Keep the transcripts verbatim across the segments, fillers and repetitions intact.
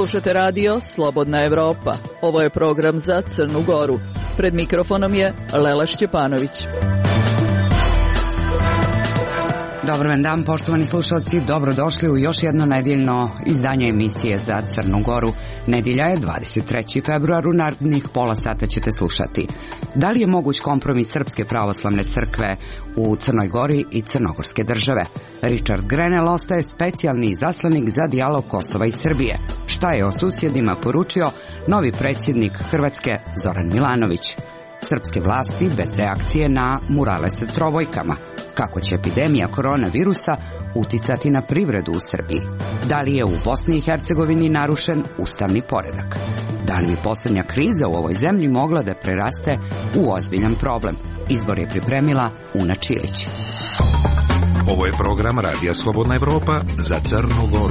Slušate radio Slobodna Evropa. Ovo je program za Crnu Goru. Pred mikrofonom je Lela Šćepanović. Dobar vam dan, poštovani slušalci, dobrodošli u još jedno nedeljno izdanje emisije za Crnu Goru. Nedjelja je dvadeset treći februar, u narednih pola sata ćete slušati. Da li je moguć kompromis Srpske pravoslavne crkve u Crnoj Gori i Crnogorske države? Richard Grenell ostaje specijalni izaslanik za dijalog Kosova i Srbije. Šta je o susjedima poručio novi predsjednik Hrvatske Zoran Milanović? Srpske vlasti bez reakcije na murale sa trovojkama. Kako će epidemija koronavirusa uticati na privredu u Srbiji? Da li je u Bosni i Hercegovini narušen ustavni poredak? Da li bi posljednja kriza u ovoj zemlji mogla da preraste u ozbiljan problem? Izbor je pripremila Una Čilić. Ovo je program Radija Slobodna Evropa za Crnu Goru.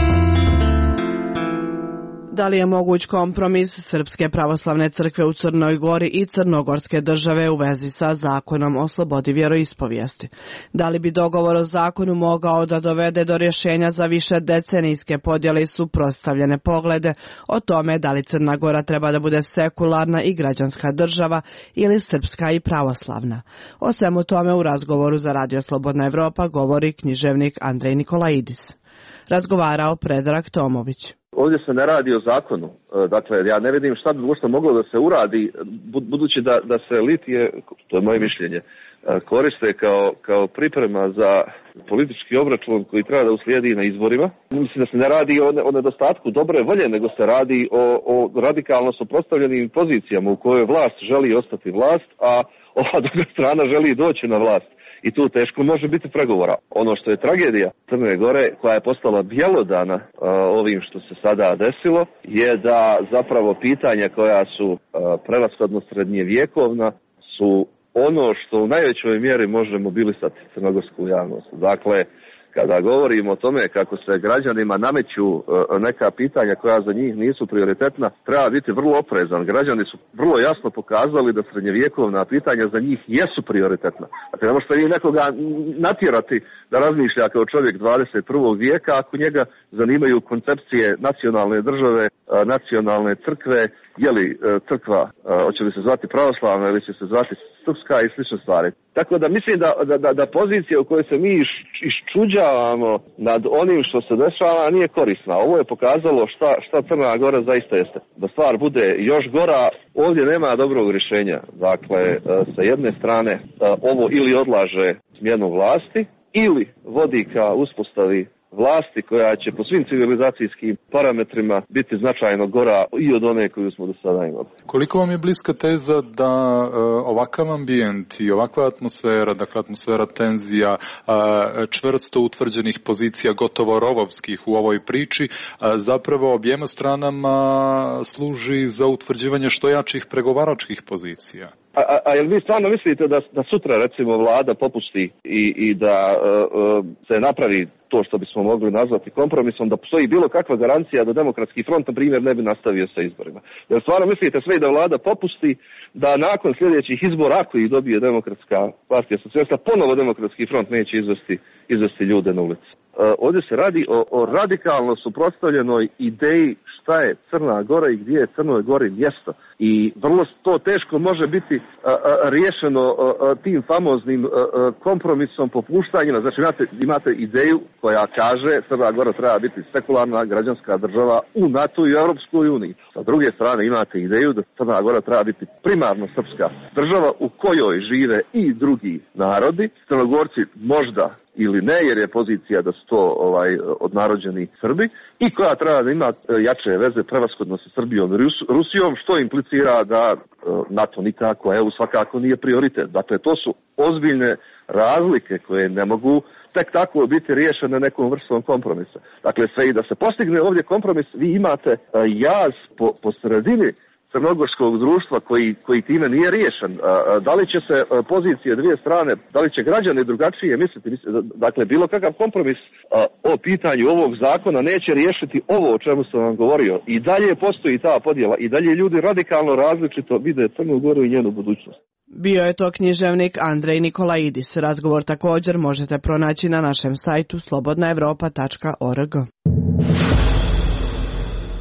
Da li je moguć kompromis Srpske pravoslavne crkve u Crnoj Gori i Crnogorske države u vezi sa zakonom o slobodi vjeroispovijesti? Da li bi dogovor o zakonu mogao da dovede do rješenja za više decenijske podjele i suprotstavljene poglede o tome da li Crna Gora treba da bude sekularna i građanska država ili srpska i pravoslavna? O svemu tome u razgovoru za Radio Slobodna Evropa govori književnik Andrej Nikolaidis. Razgovarao Predrag Tomović. Ovdje se ne radi o zakonu, dakle ja ne vidim šta bi uopšte moglo da se uradi, budući da, da se litije, to je moje mišljenje, koriste kao, kao priprema za politički obračun koji treba da uslijedi na izborima. Mislim da se ne radi o, ne, o nedostatku dobre volje, nego se radi o, o radikalno suprotstavljenim pozicijama u kojoj vlast želi ostati vlast, a ova druga strana želi doći na vlast. I tu teško može biti pregovora. Ono što je tragedija Crne Gore, koja je postala bjelodana uh, ovim što se sada desilo, je da zapravo pitanja koja su uh, prevashodno srednjevjekovna su ono što u najvećoj mjeri može mobilisati crnogorsku javnost. Dakle, kada govorimo o tome kako se građanima nameću uh, neka pitanja koja za njih nisu prioritetna, treba biti vrlo oprezan. Građani su vrlo jasno pokazali da srednjevjekovna pitanja za njih jesu prioritetna. Dakle, ne možete vi nekoga natjerati da razmišlja kao čovjek dvadeset prvog vijeka ako njega zanimaju koncepcije nacionalne države, uh, nacionalne crkve, je li uh, crkva, uh, hoće li se zvati pravoslavna ili će se zvati srpska i slične stvari. Tako da mislim da, da, da pozicija u kojoj se mi iš, iščuđavamo nad onim što se dešava nije korisna. Ovo je pokazalo šta, šta Crna Gora zaista jeste. Da stvar bude još gora, ovdje nema dobrog rješenja. Dakle, sa jedne strane ovo ili odlaže smjenu vlasti ili vodi ka uspostavi vlasti koja će po svim civilizacijskim parametrima biti značajno gora i od one koju smo do sada imali. Koliko vam je bliska teza da uh, ovakav ambijent i ovakva atmosfera, dakle atmosfera tenzija, uh, čvrsto utvrđenih pozicija, gotovo rovovskih u ovoj priči, uh, zapravo objema stranama služi za utvrđivanje što jačih pregovaračkih pozicija? A, a, a jel vi stvarno mislite da, da sutra recimo vlada popusti i, i da uh, uh, se napravi to što bismo mogli nazvati kompromisom, da postoji bilo kakva garancija da Demokratski front, na primjer, ne bi nastavio sa izborima? Jer stvarno mislite sve da vlada popusti, da nakon sljedećih izbora, ako ih dobije Demokratska partija socijalista, ponovo Demokratski front neće izvesti, izvesti ljude na ulici? Uh, ovdje se radi o, o radikalno suprotstavljenoj ideji šta je Crna Gora i gdje je Crnoj Gori mjesto. I vrlo to teško može biti a, a, riješeno a, a, tim famoznim a, a, kompromisom, popuštanjima. Znači imate, imate ideju koja kaže Crna Gora treba biti sekularna građanska država u NATO i Europskoj uniji. Sa druge strane imate ideju da Crna Gora treba biti primarno srpska država u kojoj žive i drugi narodi. Crnogorci možda ili ne, jer je pozicija da su to ovaj, odnarođeni Srbi, i koja treba da ima jače veze prevashodno sa Srbijom i Rus, Rusijom, što implicira da NATO nikako, E U svakako nije prioritet. Dakle, to su ozbiljne razlike koje ne mogu tek tako biti riješene nekom vrstom kompromisa. Dakle, sve i da se postigne ovdje kompromis, vi imate jaz po, po sredini crnogorskog društva koji, koji time nije riješen. Da li će se pozicije dvije strane, da li će građani drugačije misliti? Dakle, bilo kakav kompromis o pitanju ovog zakona neće riješiti ovo o čemu sam vam govorio. I dalje postoji ta podjela, i dalje ljudi radikalno različito vide Crnu Goru i njenu budućnost. Bio je to književnik Andrej Nikolaidis. Razgovor također možete pronaći na našem sajtu slobodna evropa tačka org.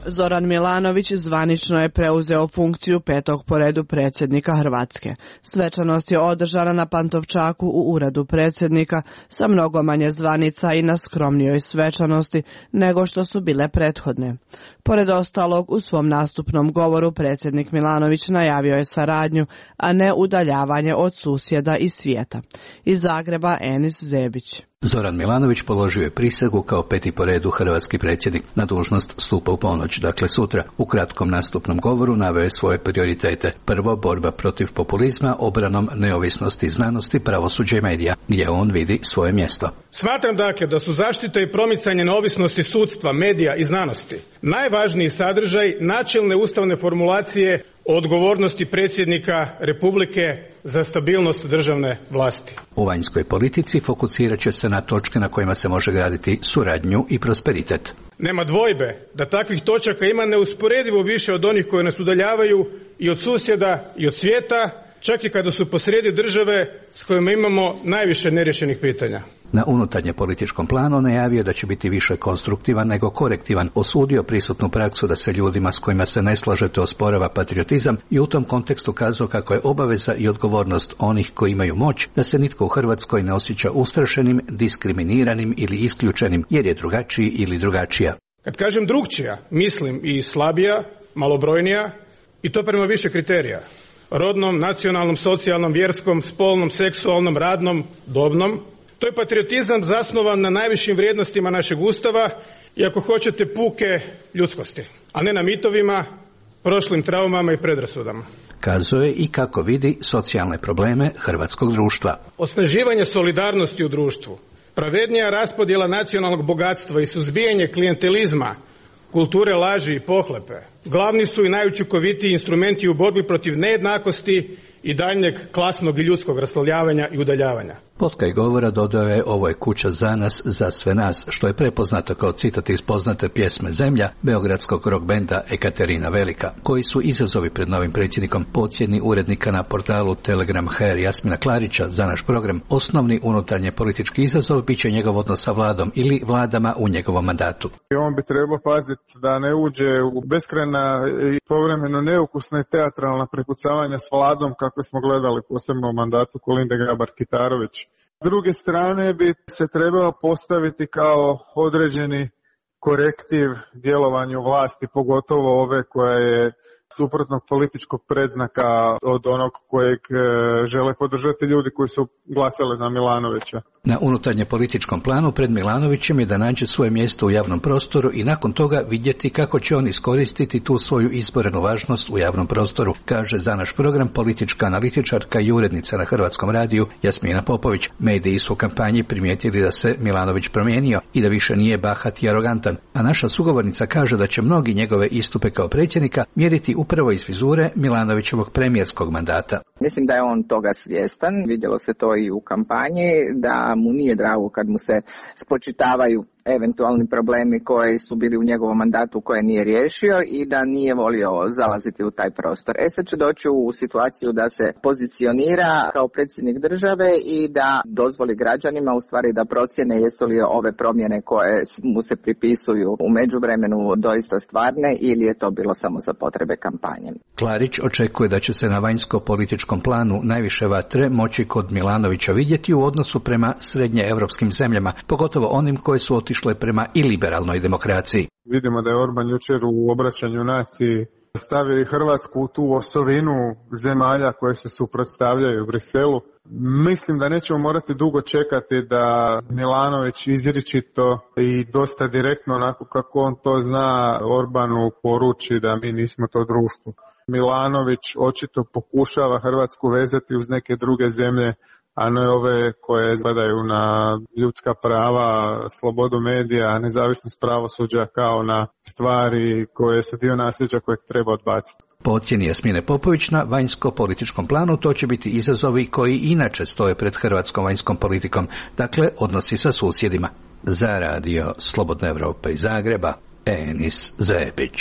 Zoran Milanović zvanično je preuzeo funkciju petog po redu predsjednika Hrvatske. Svečanost je održana na Pantovčaku u uredu predsjednika sa mnogo manje zvanica i na skromnijoj svečanosti nego što su bile prethodne. Pored ostalog, u svom nastupnom govoru predsjednik Milanović najavio je saradnju, a ne udaljavanje od susjeda i svijeta. Iz Zagreba Enis Zebić. Zoran Milanović položio je prisegu kao peti po redu hrvatski predsjednik. Na dužnost stupa u ponoć, dakle sutra. U kratkom nastupnom govoru naveo je svoje prioritete. Prvo, borba protiv populizma, obranom neovisnosti znanosti, pravosuđa i medija, gdje on vidi svoje mjesto. Smatram dakle da su zaštita i promicanje neovisnosti sudstva, medija i znanosti najvažniji sadržaj načelne ustavne formulacije o odgovornosti predsjednika Republike za stabilnost državne vlasti. U vanjskoj politici fokusirat će se na točke na kojima se može graditi suradnju i prosperitet. Nema dvojbe da takvih točaka ima neusporedivo više od onih koje nas udaljavaju i od susjeda i od svijeta, čak i kada su posrijedi države s kojima imamo najviše neriješenih pitanja. Na unutarnje političkom planu najavio da će biti više konstruktivan nego korektivan, osudio prisutnu praksu da se ljudima s kojima se ne slažete osporava patriotizam i u tom kontekstu kazao kako je obaveza i odgovornost onih koji imaju moć da se nitko u Hrvatskoj ne osjeća ustrašenim, diskriminiranim ili isključenim jer je drugačiji ili drugačija. Kad kažem drugčija, mislim i slabija, malobrojnija i to prema više kriterija. Rodnom, nacionalnom, socijalnom, vjerskom, spolnom, seksualnom, radnom, dobnom. To je patriotizam zasnovan na najvišim vrijednostima našeg Ustava i ako hoćete puke ljudskosti, a ne na mitovima, prošlim traumama i predrasudama. Kazao je i kako vidi socijalne probleme hrvatskog društva. Osnaživanje solidarnosti u društvu, pravednija raspodjela nacionalnog bogatstva i suzbijanje klijentelizma, kulture laži i pohlepe, glavni su i najučinkovitiji instrumenti u borbi protiv nejednakosti i daljnjeg klasnog i ljudskog raslojavanja i udaljavanja. Potkaj govora dodao je ovo je kuća za nas, za sve nas, što je prepoznato kao citat iz poznate pjesme Zemlja beogradskog rock benda Ekaterina Velika. Koji su izazovi pred novim predsjednikom? Po ocjeni urednika na portalu Telegram Her Jasmina Klarića za naš program, osnovni unutarnje politički izazov bit će njegov odnos sa vladom ili vladama u njegovom mandatu. On bi trebao paziti da ne uđe u beskrajna i povremeno neukusna i teatralna prepucavanja s vladom kako smo gledali posebno u mandatu Kolinde Grabar-Kitarović. S druge strane bi se trebao postaviti kao određeni korektiv djelovanju vlasti, pogotovo ove koja je suprotnog političkog predznaka od onog kojeg žele podržati ljudi koji su glasali za Milanovića. Na unutarnje političkom planu pred Milanovićem je da nađe svoje mjesto u javnom prostoru i nakon toga vidjeti kako će on iskoristiti tu svoju izborenu važnost u javnom prostoru, kaže za naš program politička analitičarka i urednica na Hrvatskom radiju Jasmina Popović. Mediji su u kampanji primijetili da se Milanović promijenio i da više nije bahat i arogantan, a naša sugovornica kaže da će mnogi njegove istupe kao predsjednika mjeriti upravo iz vizure Milanovićevog premijerskog mandata. Mislim da je on toga svjestan, vidjelo se to i u kampanji, da mu nije drago kad mu se spočitavaju eventualni problemi koji su bili u njegovom mandatu koje nije riješio i da nije volio zalaziti u taj prostor. E sad će doći u situaciju da se pozicionira kao predsjednik države i da dozvoli građanima u stvari da procjene jesu li ove promjene koje mu se pripisuju u međuvremenu doista stvarne ili je to bilo samo za potrebe kampanje. Klarić očekuje da će se na vanjsko-političkom planu najviše vatre moći kod Milanovića vidjeti u odnosu prema srednjeevropskim zemljama, pogotovo onim koje su otišle prema iliberalnoj demokraciji. Vidimo da je Orban jučer u obraćanju naciji stavili Hrvatsku u tu osovinu zemalja koje se suprotstavljaju u Briselu. Mislim da nećemo morati dugo čekati da Milanović izričito i dosta direktno, onako kako on to zna, Orbanu poruči da mi nismo to društvo. Milanović očito pokušava Hrvatsku vezati uz neke druge zemlje, a ne ove koje gledaju na ljudska prava, slobodu medija, nezavisnost pravosuđa kao na stvari koje su dio nasljeđa kojeg treba odbaciti. Po ocjeni Jasmine Popović, na vanjsko-političkom planu to će biti izazovi koji inače stoje pred hrvatskom vanjskom politikom, dakle odnosi sa susjedima. Za radio Slobodna Evropa iz Zagreba, Enis Zebić.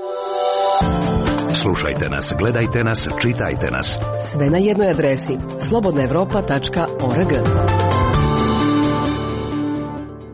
Slušajte nas, gledajte nas, čitajte nas. Sve na jednoj adresi slobodna evropa tačka org.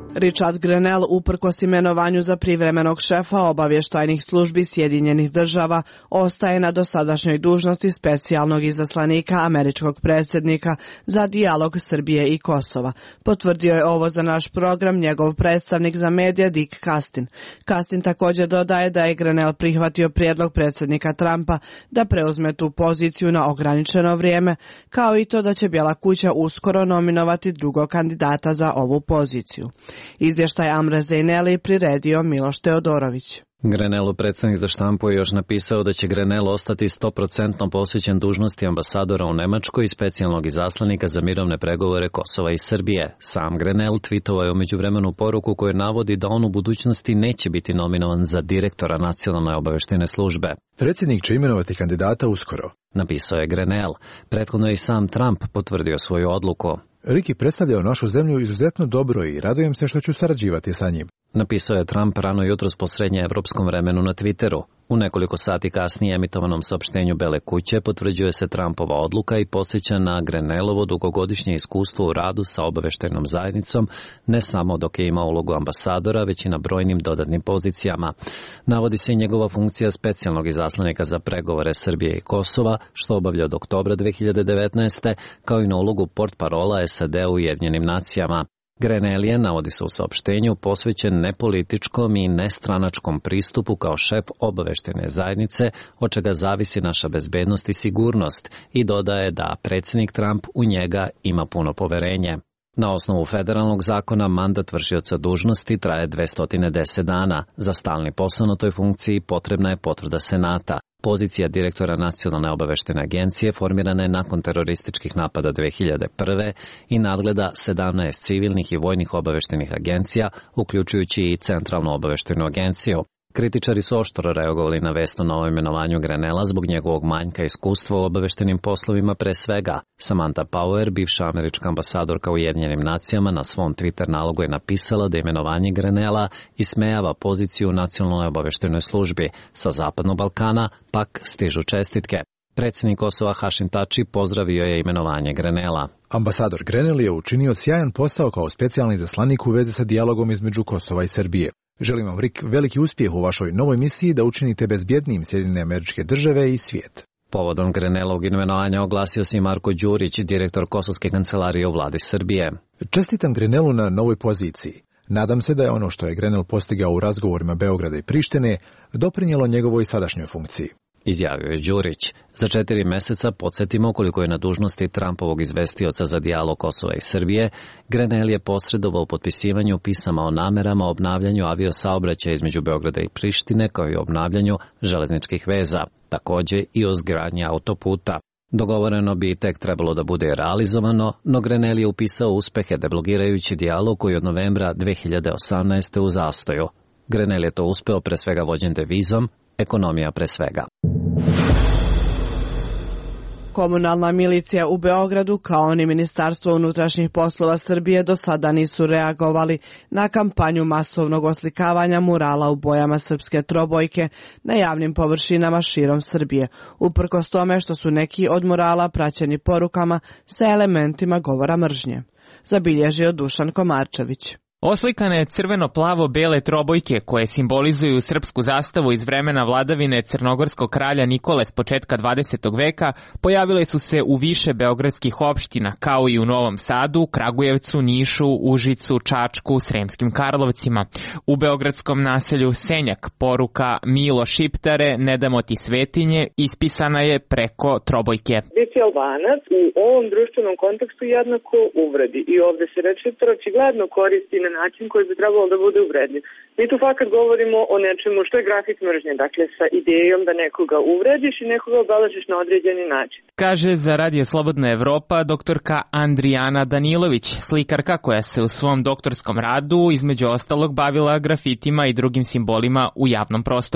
Richard Grenell, uprkos imenovanju za privremenog šefa obavještajnih službi Sjedinjenih država, ostaje na dosadašnjoj dužnosti specijalnog izaslanika američkog predsjednika za dijalog Srbije i Kosova. Potvrdio je ovo za naš program njegov predstavnik za medije Dick Castin. Castin također dodaje da je Grenell prihvatio prijedlog predsjednika Trumpa da preuzme tu poziciju na ograničeno vrijeme, kao i to da će Bijela kuća uskoro nominovati drugog kandidata za ovu poziciju. Izvještaj Amre Zejneli priredio Miloš Teodorović. Grenellu predstavnik za štampu je još napisao da će Grenell ostati sto posto posvećen dužnosti ambasadora u Nemačkoj i specijalnog izaslanika za mirovne pregovore Kosova i Srbije. Sam Grenell tvitovao je u međuvremenu poruku koju navodi da on u budućnosti neće biti nominovan za direktora nacionalne obavještajne službe. Predsjednik će imenovati kandidata uskoro, napisao je Grenell. Prethodno je i sam Trump potvrdio svoju odluku. Rick predstavljao našu zemlju izuzetno dobro i radujem se što ću sarađivati sa njim, napisao je Trump rano jutros po srednjeevropskom vremenu na Twitteru. U nekoliko sati kasnije emitovanom saopštenju Bele kuće potvrđuje se Trumpova odluka i podsjeća na Grenellovo dugogodišnje iskustvo u radu sa obavještajnom zajednicom, ne samo dok je imao ulogu ambasadora, već i na brojnim dodatnim pozicijama. Navodi se i njegova funkcija specijalnog izaslanika za pregovore Srbije i Kosova, što obavlja od oktobra dve hiljade devetnaeste. kao i na ulogu portparola S A D u Ujedinjenim nacijama. Grenell je, navodi se u saopštenju, posvećen nepolitičkom i nestranačkom pristupu kao šef obavještajne zajednice, od čega zavisi naša bezbednost i sigurnost, i dodaje da predsjednik Trump u njega ima puno poverenje. Na osnovu federalnog zakona mandat vršioca dužnosti traje dvesta deset dana. Za stalni posao na toj funkciji potrebna je potvrda Senata. Pozicija direktora Nacionalne obavještajne agencije formirana je nakon terorističkih napada dve hiljade prve. i nadgleda sedamnaest civilnih i vojnih obavještajnih agencija, uključujući i Centralnu obavještajnu agenciju. Kritičari su oštro reagovali na vest o novom imenovanju Grenella zbog njegovog manjka iskustva u obavještajnim poslovima pre svega. Samantha Power, bivša američka ambasadorka u Ujedinjenim nacijama, na svom Twitter nalogu je napisala da imenovanje Grenella ismejava poziciju u Nacionalnoj obavještajnoj službi. Sa Zapadnog Balkana pak stižu čestitke. Predsjednik Kosova Hašim Tači pozdravio je imenovanje Grenella. Ambasador Grenell je učinio sjajan posao kao specijalni izaslanik u vezi sa dijalogom između Kosova i Srbije. Želim vam, Rick, veliki uspjeh u vašoj novoj misiji da učinite bezbjednijim Sjedinjene Američke Države i svijet. Povodom Grenellovog imenovanja oglasio se i Marko Đurić, direktor Kosovske kancelarije u vladi Srbije. Čestitam Grenellu na novoj poziciji. Nadam se da je ono što je Grenell postigao u razgovorima Beograda i Prištine doprinijelo njegovoj sadašnjoj funkciji, izjavio je Đurić. Za četiri mjeseca, podsjetimo koliko je na dužnosti Trumpovog izvestioca za dijalog Kosova i Srbije, Grenell je posredovao u potpisivanju pisama o namerama o obnavljanju aviosaobraćaja između Beograda i Prištine, kao i o obnavljanju železničkih veza, također i o izgradnji autoputa. Dogovoreno bi tek trebalo da bude realizovano, no Grenell je upisao uspehe deblokirajući dijalog koji od novembra dve hiljade osamnaeste u zastoju. Grenell je to uspeo pre svega vođen devizom, ekonomija pre svega. Komunalna milicija u Beogradu, kao ni Ministarstvo unutrašnjih poslova Srbije, do sada nisu reagovali na kampanju masovnog oslikavanja murala u bojama srpske trobojke na javnim površinama širom Srbije, uprkos tome što su neki od murala praćeni porukama sa elementima govora mržnje. Zabilježio Dušan Komarčević. Oslikane crveno-plavo-bele trobojke koje simbolizuju srpsku zastavu iz vremena vladavine crnogorskog kralja Nikole s početka dvadesetog veka pojavile su se u više beogradskih opština, kao i u Novom Sadu, Kragujevcu, Nišu, Užicu, Čačku, Sremskim Karlovcima. U beogradskom naselju Senjak poruka Milo Šiptare, ne damo ti svetinje, ispisana je preko trobojke. Biti Albanac u ovom društvenom kontekstu jednako uvredi i ovde se Šiptar očigledno koristi na način koji bi trebalo da bude uvredljiv. Mi tu fakat govorimo o nečemu što je grafit mržnje, dakle sa idejom da nekoga uvrediš i nekoga obeležiš na određeni način. Kaže za Radio Slobodna Evropa doktorka Andrijana Danilović, slikarka koja se u svom doktorskom radu između ostalog bavila grafitima i drugim simbolima u javnom prostoru.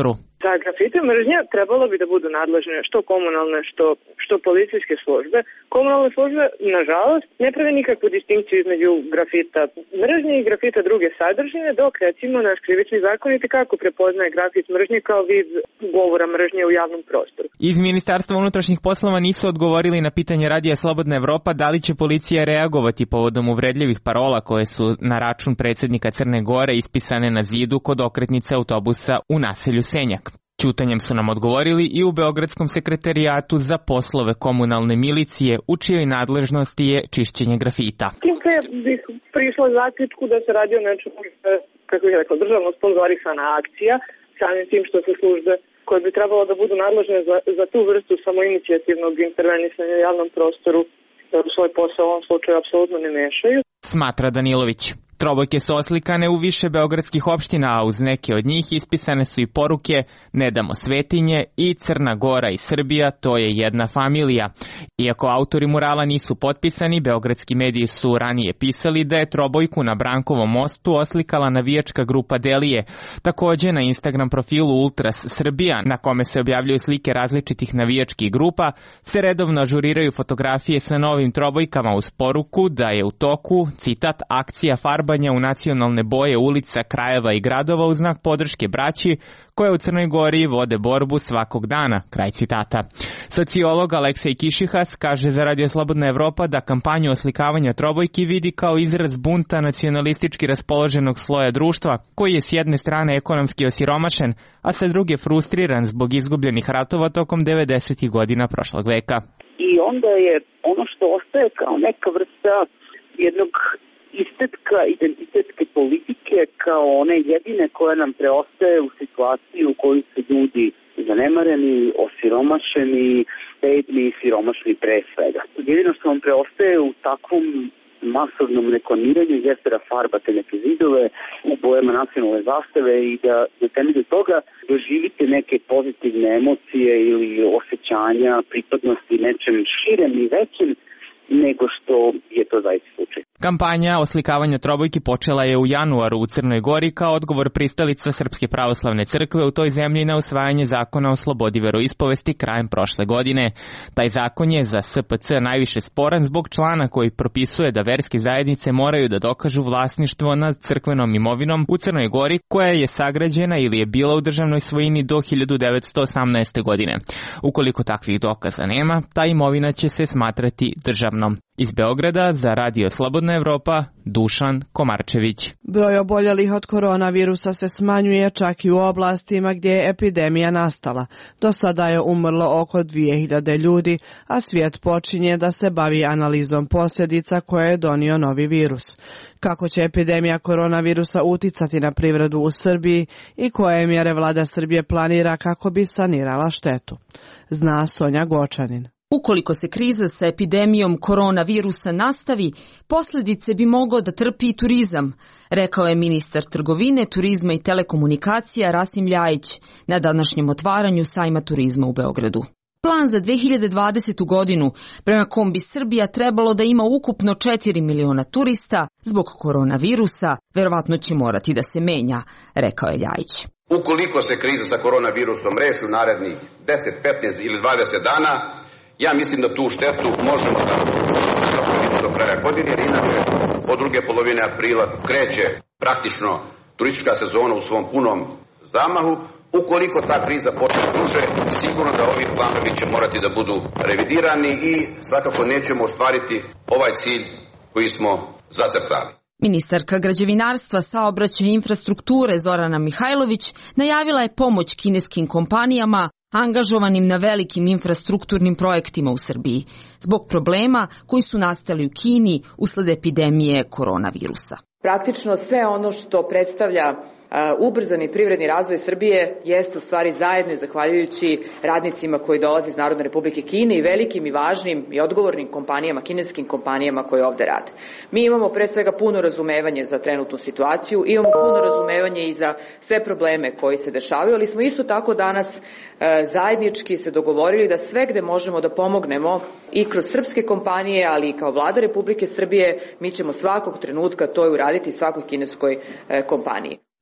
Ta grafite mržnja trebalo bi da budu nadležne što komunalne, što, što policijske službe. Komunalne službe, nažalost, ne prave nikakvu distinkciju između grafita mržnje i grafita druge sadržine, dok recimo naš krivični zakon i tekako prepoznaje grafit mržnje kao vid govora mržnje u javnom prostoru. Iz Ministarstva unutrašnjih poslova nisu odgovorili na pitanje Radija Slobodna Evropa da li će policija reagovati povodom uvredljivih parola koje su na račun predsjednika Crne Gore ispisane na zidu kod okretnice autobusa u naselju Senjak. Ćutanjem su nam odgovorili i u Beogradskom sekretarijatu za poslove komunalne milicije, u čijoj nadležnosti je čišćenje grafita. Tim pre bih prišla zaključku da se radi o nečemu, kako bih rekla, državno sponzorisana akcija, samim tim što se službe koje bi trebalo da budu nadležne za, za tu vrstu samoinicijativnog intervenisanja u javnom prostoru u svoj posao u ovom slučaju apsolutno ne mešaju. Smatra Danilović. Trobojke su oslikane u više beogradskih opština, a uz neke od njih ispisane su i poruke Ne damo svetinje i Crna Gora i Srbija, to je jedna familija. Iako autori murala nisu potpisani, beogradski mediji su ranije pisali da je trobojku na Brankovom mostu oslikala navijačka grupa Delije. Takođe na Instagram profilu Ultras Srbija, na kome se objavljuju slike različitih navijačkih grupa, se redovno ažuriraju fotografije sa novim trobojkama uz poruku da je u toku, citat, akcija farbanja u nacionalne boje ulica, krajeva i gradova u znak podrške braći koje u Crnoj Gori vode borbu svakog dana, kraj citata. Sociolog Aleksej Kišihas kaže za Radio Slobodna Evropa da kampanju oslikavanja trobojki vidi kao izraz bunta nacionalistički raspoloženog sloja društva, koji je s jedne strane ekonomski osiromašen, a sa druge frustriran zbog izgubljenih ratova tokom devedesetih godina prošlog veka. I onda je ono što ostaje kao neka vrsta jednog estetka identitetske politike kao one jedine koje nam preostaje u situaciji u kojoj su ljudi zanemareni, osiromašeni, bedni i siromašni pre svega. Jedino što vam preostaje u takvom masovnom reklamiranju jeste da farbate neke zidove u bojama nacionalne zastave i da na temelju toga doživite neke pozitivne emocije ili osjećanja pripadnosti nečem širem i većem nego što je to zaista slučaj. Kampanja oslikavanja trobojki počela je u januaru u Crnoj Gori kao odgovor pristalica Srpske pravoslavne crkve u toj zemlji na usvajanje zakona o slobodi veroispovesti krajem prošle godine. Taj zakon je za S P C najviše sporan zbog člana koji propisuje da verske zajednice moraju da dokažu vlasništvo nad crkvenom imovinom u Crnoj Gori koja je sagrađena ili je bila u državnoj svojini do hiljadu devetsto osamnaeste. godine. Ukoliko takvih dokaza nema, ta imovina će se smatrati državnom. Iz Beograda za Radio Slobodna Evropa, Dušan Komarčević. Broj oboljelih od koronavirusa se smanjuje čak i u oblastima gdje je epidemija nastala. Do sada je umrlo oko dvije hiljade ljudi, a svijet počinje da se bavi analizom posljedica koje je donio novi virus. Kako će epidemija koronavirusa uticati na privredu u Srbiji i koje mjere vlada Srbije planira kako bi sanirala štetu? Zna Sonja Gočanin. Ukoliko se kriza sa epidemijom koronavirusa nastavi, posljedice bi mogao da trpi i turizam, rekao je ministar trgovine, turizma i telekomunikacija Rasim Ljajić na današnjem otvaranju sajma turizma u Beogradu. Plan za dve hiljade dvadesetu. godinu, prema kom bi Srbija trebalo da ima ukupno četiri miliona turista, zbog koronavirusa, verovatno će morati da se menja, rekao je Ljajić. Ukoliko se kriza sa koronavirusom reši u narednih deset, petnaest ili dvadeset dana, ja mislim da tu štetu možemo da zakonimo do kraja godine, jer inače od druge polovine aprila kreće praktično turistička sezona u svom punom zamahu. Ukoliko ta kriza počne duže, sigurno da ovi planovi će morati da budu revidirani i svakako nećemo ostvariti ovaj cilj koji smo zacrtali. Ministarka građevinarstva, saobraćaja i infrastrukture Zorana Mihajlović najavila je pomoć kineskim kompanijama angažovanim na velikim infrastrukturnim projektima u Srbiji, zbog problema koji su nastali u Kini usled epidemije koronavirusa. Praktično sve ono što predstavlja ubrzani privredni razvoj Srbije jeste u stvari zajedno i zahvaljujući radnicima koji dolaze iz Narodne Republike Kine i velikim i važnim i odgovornim kompanijama, kineskim kompanijama koje ovde rade. Mi imamo pre svega puno razumevanje za trenutnu situaciju, imamo puno razumevanje i za sve probleme koji se dešavaju, ali smo isto tako danas zajednički se dogovorili da sve gde možemo da pomognemo i kroz srpske kompanije, ali i kao vlada Republike Srbije, mi ćemo svakog trenutka to i uraditi svakoj kineskoj kompaniji.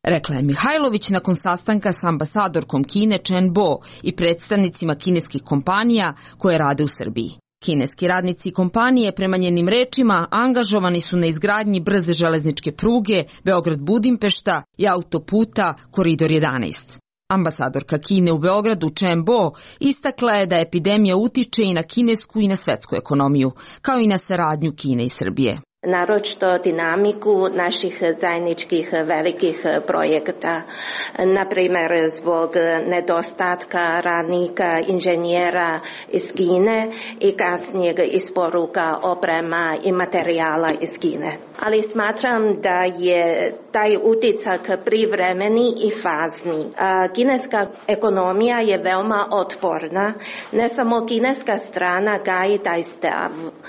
Rekla je Mihajlović nakon sastanka s ambasadorkom Kine Chen Bo i predstavnicima kineskih kompanija koje rade u Srbiji. Kineski radnici kompanije, prema njenim rečima, angažovani su na izgradnji brze železničke pruge Beograd-Budimpešta i autoputa Koridor jedanaest. Ambasadorka Kine u Beogradu Chen Bo istakla je da epidemija utiče i na kinesku i na svetsku ekonomiju, kao i na saradnju Kine i Srbije. Naročito dinamiku naših zajedničkih velikih projekata. Naprimjer, zbog nedostatka radnika, inženjera iz Kine i kasnijeg isporuka oprema i materijala iz Kine. Ali smatram da je taj utisak privremeni i fazni. Kineska ekonomija je veoma otporna. Ne samo kineska strana gaji taj stav.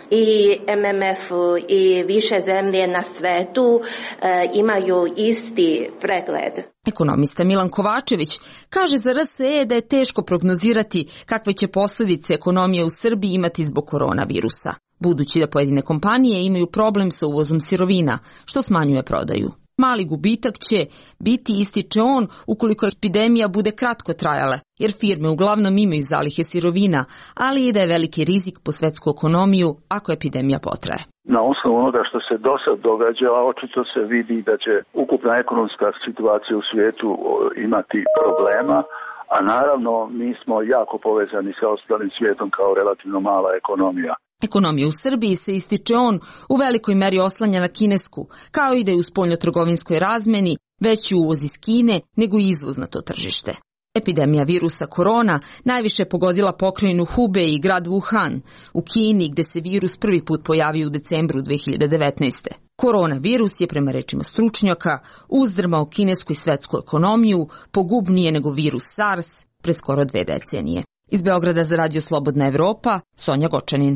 I M M F i više zemlje na svetu e, imaju isti pregled. Ekonomista Milan Kovačević kaže za R S E da je teško prognozirati kakve će posljedice ekonomije u Srbiji imati zbog koronavirusa, budući da pojedine kompanije imaju problem sa uvozom sirovina, što smanjuje prodaju. Mali gubitak će biti, ističe on, ukoliko epidemija bude kratko trajala, jer firme uglavnom imaju zalihe sirovina, ali i da je veliki rizik po svetsku ekonomiju ako epidemija potraje. Na osnovu onoga što se do sad događa, očito se vidi da će ukupna ekonomska situacija u svijetu imati problema, a naravno mi smo jako povezani sa ostalim svijetom kao relativno mala ekonomija. Ekonomija u Srbiji, se ističe on, u velikoj meri oslanja na kinesku, kao i da je u spoljnotrgovinskoj razmeni veći uvoz iz Kine nego izvoz na to tržište. Epidemija virusa korona najviše pogodila pokrajinu Hubei i grad Wuhan u Kini, gde se virus prvi put pojavio u decembru dve hiljade devetnaeste. Koronavirus je, prema rečima stručnjaka, uzdrmao kinesku i svetsku ekonomiju pogubnije nego virus SARS pre skoro dve decenije. Iz Beograda za Radio Slobodna Evropa, Sonja Gočanin.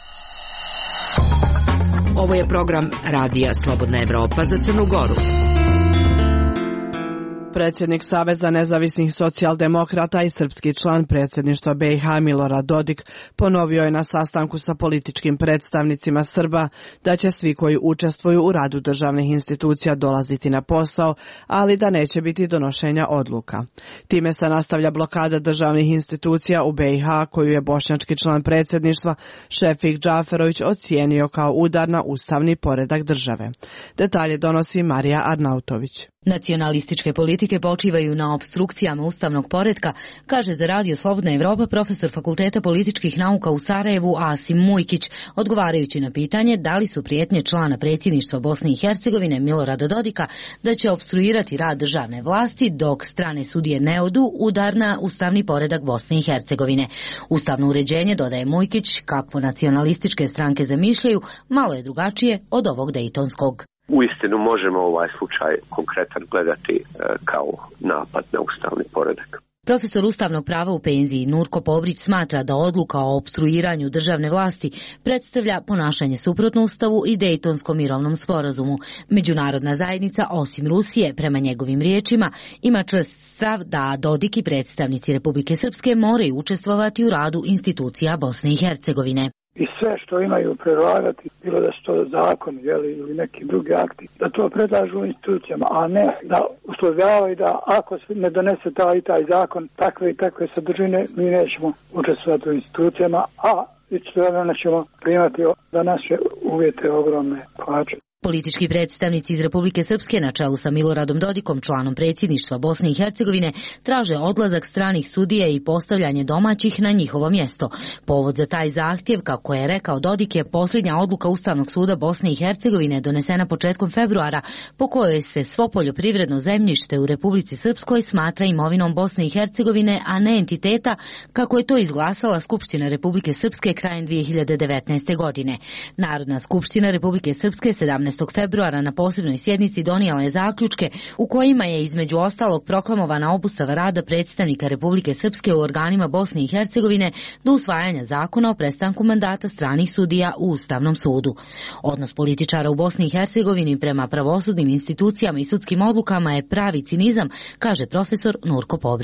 Ovo je program Radija Slobodna Evropa za Crnu Goru. Predsjednik Saveza nezavisnih socijaldemokrata i srpski član predsjedništva B i H Milorad Dodik ponovio je na sastanku sa političkim predstavnicima Srba da će svi koji učestvuju u radu državnih institucija dolaziti na posao, ali da neće biti donošenja odluka. Time se nastavlja blokada državnih institucija u B i H koju je bošnjački član predsjedništva Šefik Džaferović ocijenio kao udar na ustavni poredak države. Detalje donosi Marija Arnautović. Nacionalističke politike počivaju na opstrukcijama ustavnog poretka, kaže za Radio Slobodna Evropa profesor Fakulteta političkih nauka u Sarajevu Asim Mujkić, odgovarajući na pitanje da li su prijetnje člana predsjedništva Bosne i Hercegovine Milorada Dodika da će opstruirati rad državne vlasti dok strane sudije ne odu udar na ustavni poredak Bosne i Hercegovine. Ustavno uređenje, dodaje Mujkić, kakvo nacionalističke stranke zamišljaju, malo je drugačije od ovog dejtonskog. Uistinu možemo ovaj slučaj konkretan gledati e, kao napad na ustavni poredak. Profesor ustavnog prava u penziji Nurko Pobrić smatra da odluka o opstruiranju državne vlasti predstavlja ponašanje suprotno ustavu i Dejtonskom mirovnom sporazumu. Međunarodna zajednica, osim Rusije, prema njegovim riječima, ima čvrst stav da Dodik i predstavnici Republike Srpske moraju učestvovati u radu institucija Bosne i Hercegovine. I sve što imaju predlagati, bilo da su to zakon jeli, ili neki drugi akti, da to predlažu institucijama, a ne da uslovljavaju da ako se ne donese taj i taj zakon, takve i takve sadržine, mi nećemo učestvovati u institucijama, a istovremeno ćemo primati za naše uvjete ogromne plaće. Politički predstavnici iz Republike Srpske na čelu sa Miloradom Dodikom, članom predsjedništva Bosne i Hercegovine, traže odlazak stranih sudija i postavljanje domaćih na njihovo mjesto. Povod za taj zahtjev, kako je rekao Dodik, je posljednja odluka Ustavnog suda Bosne i Hercegovine donesena početkom februara, po kojoj se svo poljoprivredno zemljište u Republici Srpskoj smatra imovinom Bosne i Hercegovine, a ne entiteta, kako je to izglasala Skupština Republike Srpske krajem dvije hiljade devetnaeste. godine. Narodna skupština Republike Srpske sedamnaestog februara na posebnoj sjednici donijela je zaključke u kojima je između ostalog proklamovana obustava rada predstavnika Republike Srpske u organima Bosne i Hercegovine do usvajanja zakona o prestanku mandata stranih sudija u Ustavnom sudu. Odnos političara u Bosni i Hercegovini prema pravosudnim institucijama i sudskim odlukama je pravi cinizam, kaže profesor Nurko Pobrić.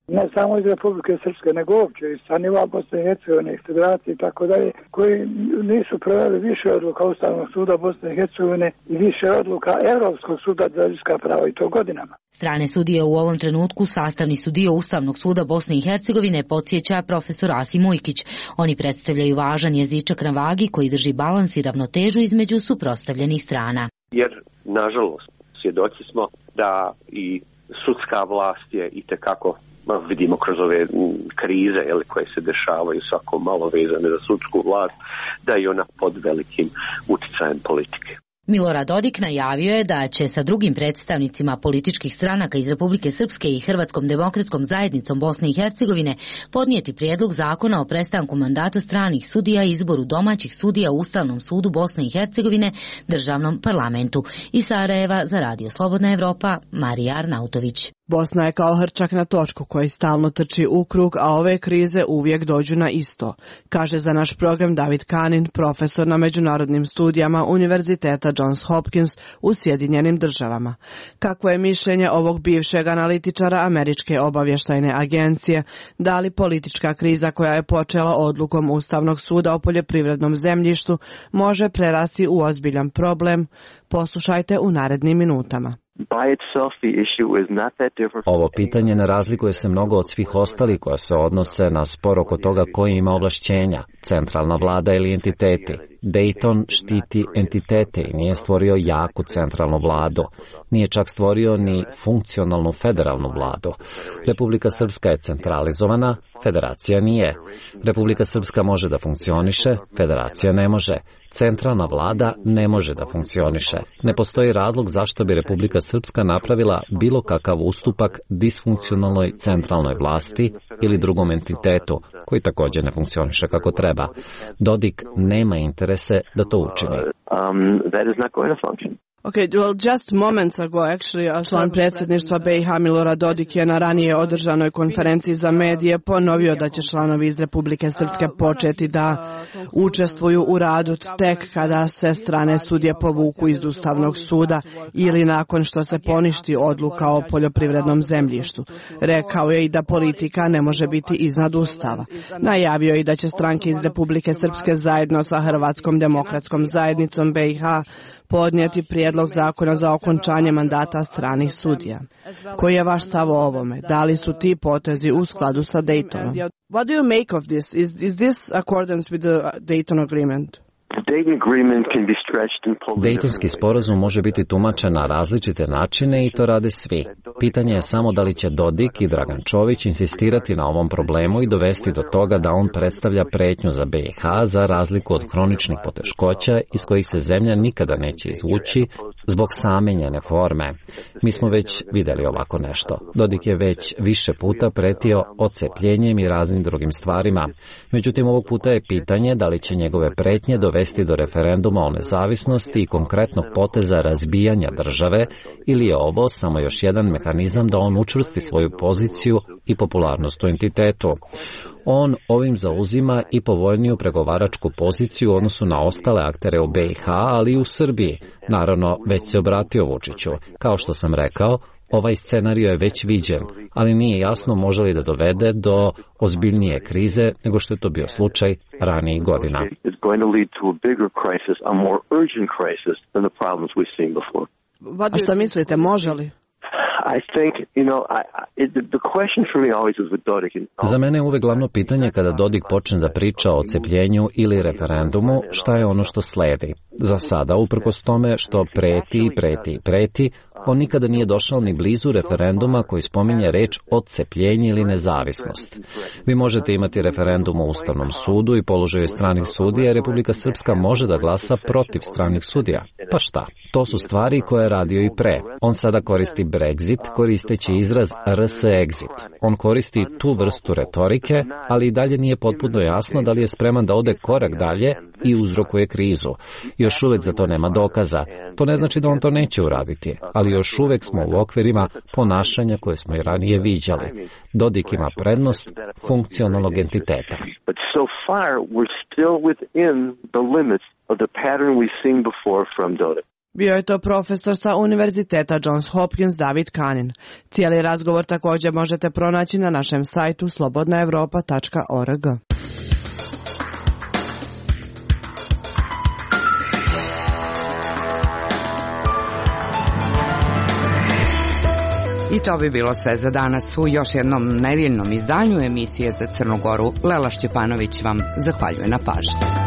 ne samo iz Republike Srpske, nego uopće iz sa nivoa Bosne i Hercegovine, federacije i tako dalje, koji nisu proveli više odluka Ustavnog suda Bosne i Hercegovine i više odluka Evropskog suda za ljudska prava i to godinama. Strane sudije u ovom trenutku sastavni su dio Ustavnog suda Bosne i Hercegovine, podsjeća profesor Asim Ujkić. Oni predstavljaju važan jezičak na vagi koji drži balans i ravnotežu između suprotstavljenih strana. Jer, nažalost, svjedoci smo da i sudska vlast je itekako, vidimo kroz ove krize jel, koje se dešavaju svako malo vezane za sudsku vlast, da je ona pod velikim uticajem politike. Milorad Dodik najavio je da će sa drugim predstavnicima političkih stranaka iz Republike Srpske i Hrvatskom demokratskom zajednicom Bosne i Hercegovine podnijeti prijedlog zakona o prestanku mandata stranih sudija i izboru domaćih sudija u Ustavnom sudu Bosne i Hercegovine, državnom parlamentu. Iz Sarajeva za Radio Slobodna Evropa, Marija Arnautović. Bosna je kao hrčak na točku koji stalno trči u krug, a ove krize uvijek dođu na isto, kaže za naš program David Kanin, profesor na međunarodnim studijama Univerziteta Johns Hopkins u Sjedinjenim državama. Kakvo je mišljenje ovog bivšeg analitičara Američke obavještajne agencije? Da li politička kriza koja je počela odlukom Ustavnog suda o poljoprivrednom zemljištu može prerasti u ozbiljan problem? Poslušajte u narednim minutama. Ovo pitanje ne razlikuje se mnogo od svih ostalih koja se odnose na spor oko toga koji ima ovlašćenja, centralna vlada ili entiteti. Dayton štiti entitete i nije stvorio jaku centralnu vladu. Nije čak stvorio ni funkcionalnu federalnu vladu. Republika Srpska je centralizovana, federacija nije. Republika Srpska može da funkcioniše, federacija ne može. Centralna vlada ne može da funkcioniše. Ne postoji razlog zašto bi Republika Srpska napravila bilo kakav ustupak disfunkcionalnoj centralnoj vlasti ili drugom entitetu, koji također ne funkcioniše kako treba. Dodik nema interese da to učini. Okay, well, just moments ago, actually, član predsjedništva B i H Milorad Dodik je na ranije održanoj konferenciji za medije ponovio da će članovi iz Republike Srpske početi da učestvuju u radu tek kada se strane sudije povuku iz Ustavnog suda ili nakon što se poništi odluka o poljoprivrednom zemljištu. Rekao je i da politika ne može biti iznad Ustava. Najavio je i da će stranke iz Republike Srpske zajedno sa Hrvatskom demokratskom zajednicom B i H podnijeti prijedlog zakona za okončanje mandata stranih sudija. Koji je vaš stav o ovome? Da li su ti potezi u skladu sa Daytonom? What do you make of this? Is, is this accordance with the Dayton agreement? Dejtonski sporazum može biti tumačen na različite načine i to rade svi. Pitanje je samo da li će Dodik i Dragan Čović insistirati na ovom problemu i dovesti do toga da on predstavlja pretnju za B i H za razliku od hroničnih poteškoća iz kojih se zemlja nikada neće izvući zbog same njene forme. Mi smo već vidjeli ovako nešto. Dodik je već više puta pretio odcepljenjem i raznim drugim stvarima. Međutim, ovog puta je pitanje da li će njegove pretnje dovesti do referenduma o nezavisnosti i konkretnog poteza razbijanja države ili je ovo samo još jedan mehanizam da on učvrsti svoju poziciju i popularnost u entitetu. On ovim zauzima i povoljniju pregovaračku poziciju u odnosu na ostale aktere u B i H, ali i u Srbiji. Naravno, već se obratio Vučiću. Kao što sam rekao, ovaj scenario je već viđen, ali nije jasno može li da dovede do ozbiljnije krize nego što je to bio slučaj ranijih godina. A šta mislite, može li? Za mene je uvek glavno pitanje kada Dodik počne da priča o odcepljenju ili referendumu, šta je ono što sledi. Za sada, uprkos tome što preti i preti i preti, on nikada nije došao ni blizu referenduma koji spominje reč odcepljenje ili nezavisnost. Vi možete imati referendum o Ustavnom sudu i položaju stranih sudija, Republika Srpska može da glasa protiv stranih sudija. Pa šta? To su stvari koje je radio i pre. On sada koristi Brexit, koristeći izraz R S exit. On koristi tu vrstu retorike, ali i dalje nije potpuno jasno da li je spreman da ode korak dalje i uzrokuje krizu. Još uvek za to nema dokaza. To ne znači da on to neće uraditi, ali još uvek smo u okvirima ponašanja koje smo i ranije viđali. Dodik ima prednost funkcionalnog entiteta. But so far we're still within the limits of the pattern we've seen before from Dodik. Bio je to profesor sa Univerziteta Johns Hopkins David Kanin. Cijeli razgovor također možete pronaći na našem sajtu slobodna evropa tačka org. I to bi bilo sve za danas u još jednom nedeljnom izdanju emisije za Crnu Goru. Lela Šćepanović vam zahvaljuje na pažnji.